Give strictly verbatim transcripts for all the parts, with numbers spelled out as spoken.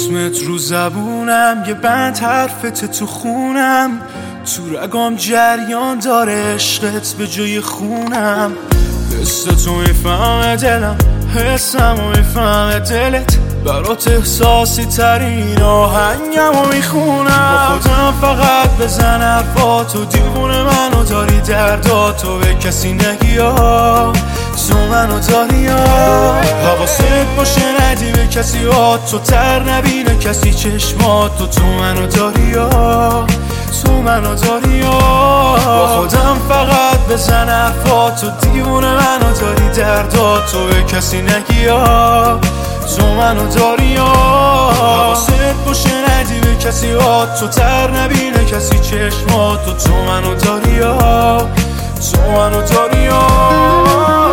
اسمت رو زبونم، یه بند حرفت تو خونم، تو رگام جریان داره عشقت به جای خونم. حس تو میفهمه دلم، حسم و میفهمه دلت، برات احساسی ترین آهنگم و میخونم. با خودم فقط بزن حرفاتو، دیوونه منو داری درداتو به کسی نگی ها، تو منو داری ها. حواست باشه ندی به کسی ها، تو تر نبینه کسی چشماتو، تو منو داری ها، تو منو داری ها. با خودم فقط بزن حرفاتو، دیوونه منو داری درداتو به کسی نگی ها، تو منو داری ها. حواست باشه ندی به کسی ها، تو تر نبینه کسی چشماتو، تو منو داری ها، تو منو داری ها.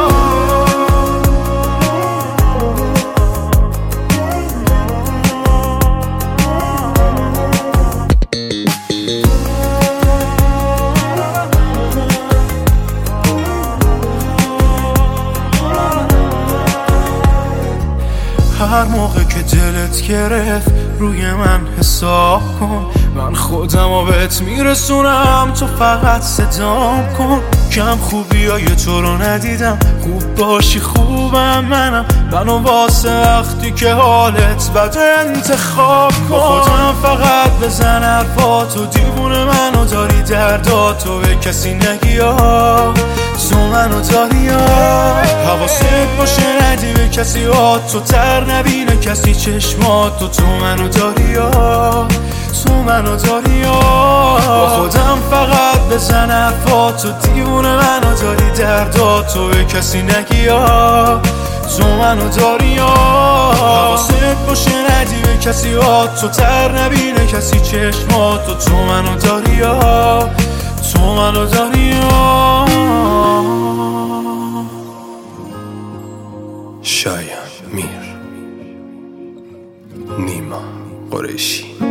هر موقع که دلت گرفت روی من حساب کن، من خودمو بهت میرسونم، تو فقط صدام کن. کم خوبی های تو رو ندیدم، خوب باشی خوبم منم، منو واسه وقتی که حالت بد انتخاب کن. با خودم فقط بزن حرفاتو، دیوونه منو داری درداتو به کسی نگی ها، تو منو داری ها. حواست باشه ندی به کسی ها، تو تر نبینه کسی چشماتو، تو منو داری ها، تو منو داری ها. با خودم فقط بزن حرفاتو، دیوونه منو داری درداتو به کسی نگی ها، تو منو داری ها. حواست باشه ندی به کسی ها، تو تر نبینه کسی چشماتو، تو منو داری ها، تو منو داری ها. شایان میر، نیما قریشی.